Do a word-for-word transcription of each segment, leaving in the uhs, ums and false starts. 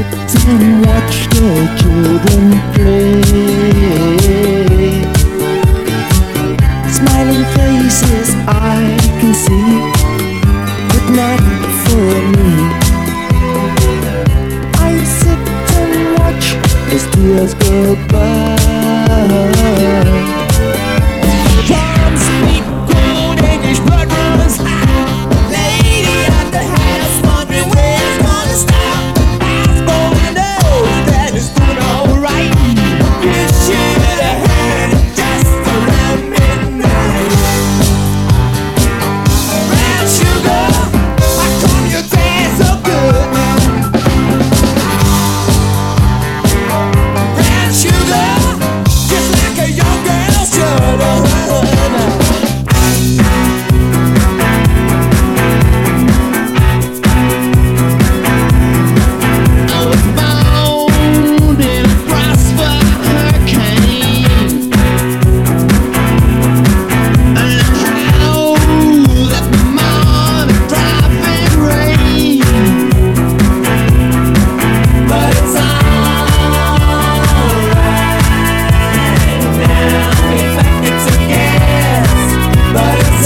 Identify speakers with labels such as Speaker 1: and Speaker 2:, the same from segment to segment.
Speaker 1: sit and watch the children play. Smiling faces I can see, but not for me. I sit and watch as tears go by. Can't speak good English, but runs high. Lady at the house wondering where it's gonna stop. Eyes rolling nose that is doing alright. You should have heard it just around midnight. Brown sugar, how come your dance so good? Brown sugar, just like a young girl should have. I was bound in a prosper hurricane, and I howled at the morning driving rain. But it's alright now, if I get to guess. But it's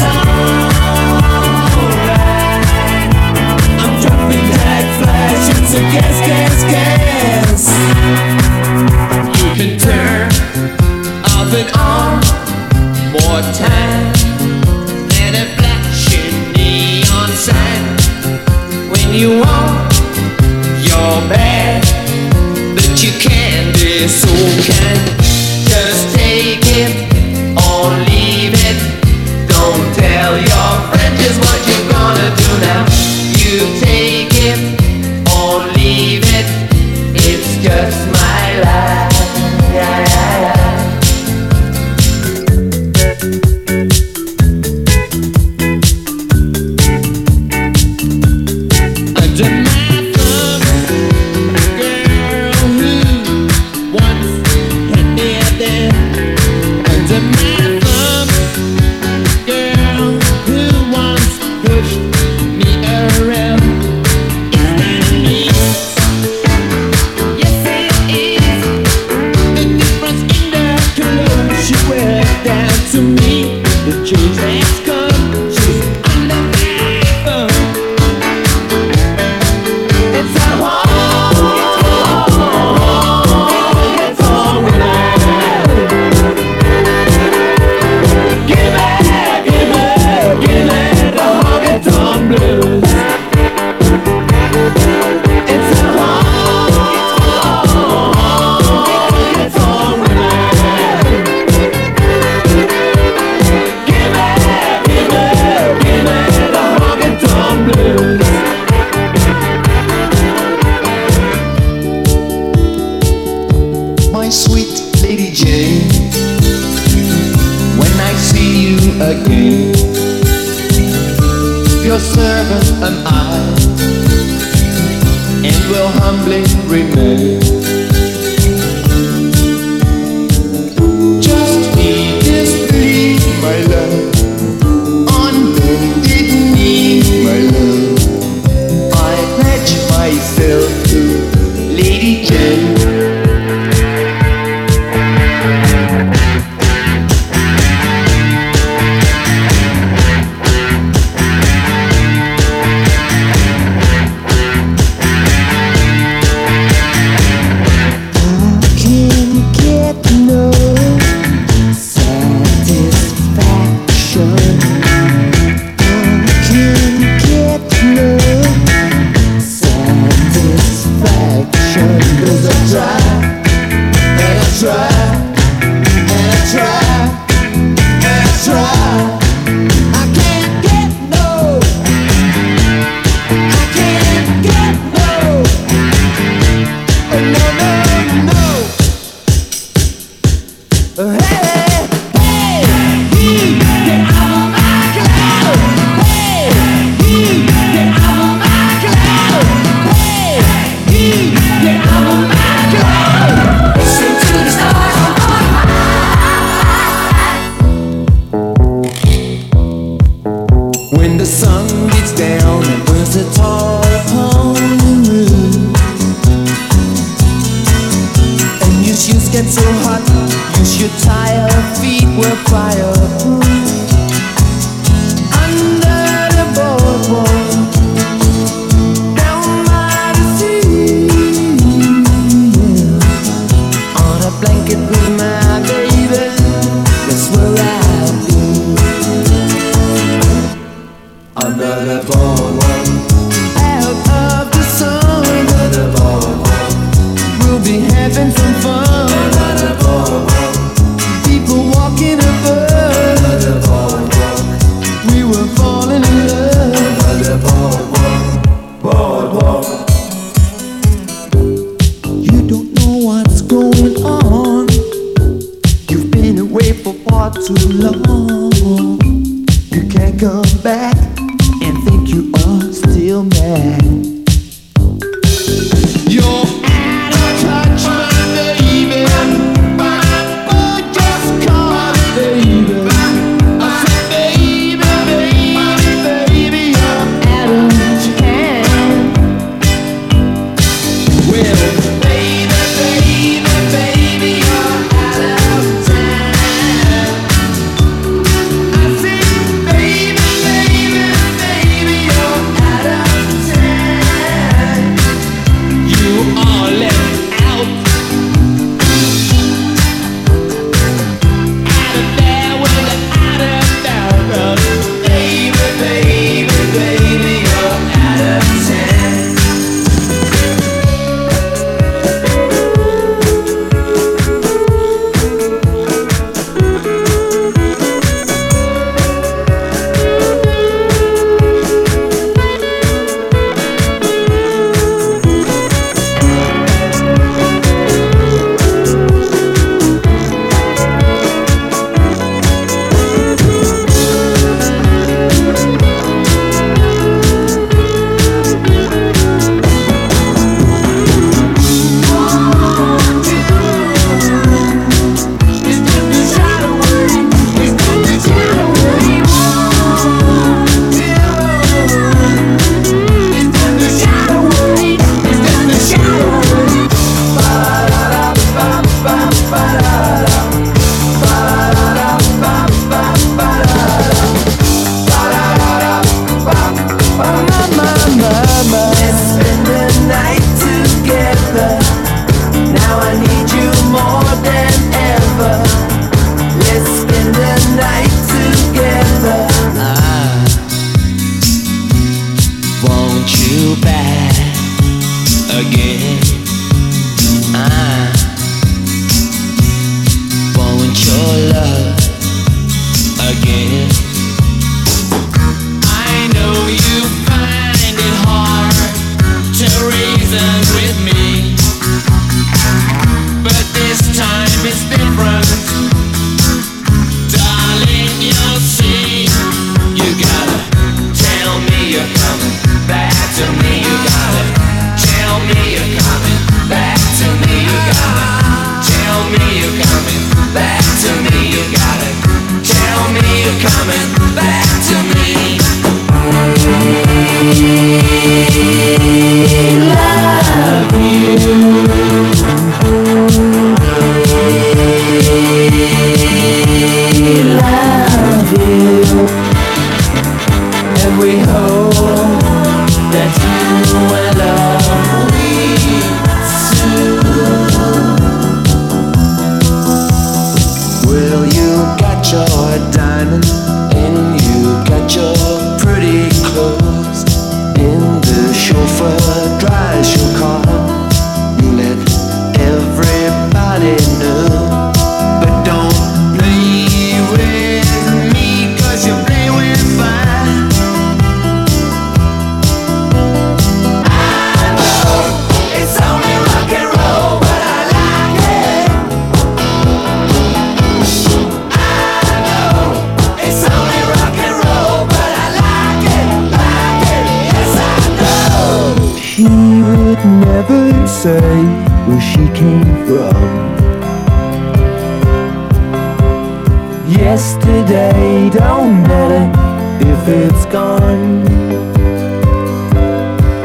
Speaker 1: alright, I'm dropping that flash, it's a guess, guess, guess. You can turn off and on more time than a flashing neon sign. When you want your bad, but you can't be so kind. Just take it or leave it. Don't tell your friend just what you're gonna do now. You take it or leave it. It's just my life. Yeah, yeah, yeah. Under my thumb, girl who once had me there. Under my thumb, girl who once pushed me around. Is that me? Yes, it is. The difference in the clothes she wears down to me. The change has come. She's under my thumb. It's a home, it's home with us. Give me, give me, give me the honky-tonk blues. It's a home, it's home with us. Give me, give me, give me the honky-tonk blues. My sweet Lady Jane, when I see you again, your servant am I, and will humbly remain. Just heed this plea, my love, on bended knee, my love. I pledge myself to Lady Jane.
Speaker 2: Get out of my cloud.
Speaker 1: get so hot, use your tired feet will fire. Under the boardwalk, down by the sea, on a blanket with my baby, that's where I'll be. Under the boardwalk, out of the sun, under the boardwalk, we'll be having some fun. Under the boardwalk, people walking above. Under the boardwalk, we were falling in love. Under the boardwalk, boardwalk. You don't know what's going on. You've been away for far too long. You can't come back and think you are still mad. You're out of touch, my baby. Oh, just call it baby. I said baby, baby, baby, you're out of hand. Well, baby, baby, baby, you're out of time. I said baby, baby, baby, you're out of time. You are left out, out of there with the out of there. Baby, baby, baby, you're out of time. Let's spend the night together. Now I need you more than ever. Let's spend the night together. I want you back again. I want your love again. I know you find it hard to reason with me, but this time it's different. Darling, you'll see. You gotta tell me you're coming back to me. You gotta tell me you're coming back to me. You gotta tell me you're coming back to me. You gotta tell me you're coming back to me. Love you. Love you. And we hope that you will love me too. Well, you got your diamond and you got your pretty clothes. In the chauffeur drives your car. You let everybody know, but don't play with me, 'cause you play with fire. I know it's only rock and roll, but I like it. I know it's only rock and roll, but I like it, like it, yes I know. She would never say where she came from. Yesterday don't matter if it's gone.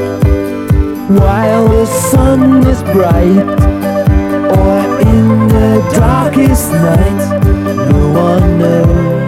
Speaker 1: While the sun is bright or in the the darkest night, no one knows.